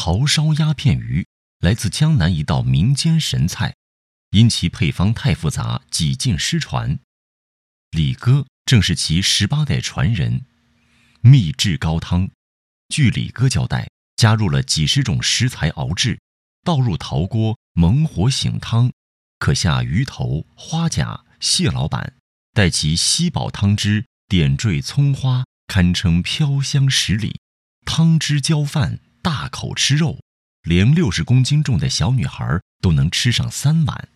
桃烧鸦片鱼来自江南一道民间神菜，因其配方太复杂，几近失传。李哥正是其18代传人。秘制高汤，据李哥交代，加入了几十种食材熬制，倒入陶锅猛火醒汤，可下鱼头、花甲、蟹老板，待其吸饱汤汁，点缀葱花，堪称飘香10里。汤汁浇饭，大口吃肉，连60公斤重的小女孩都能吃上3碗。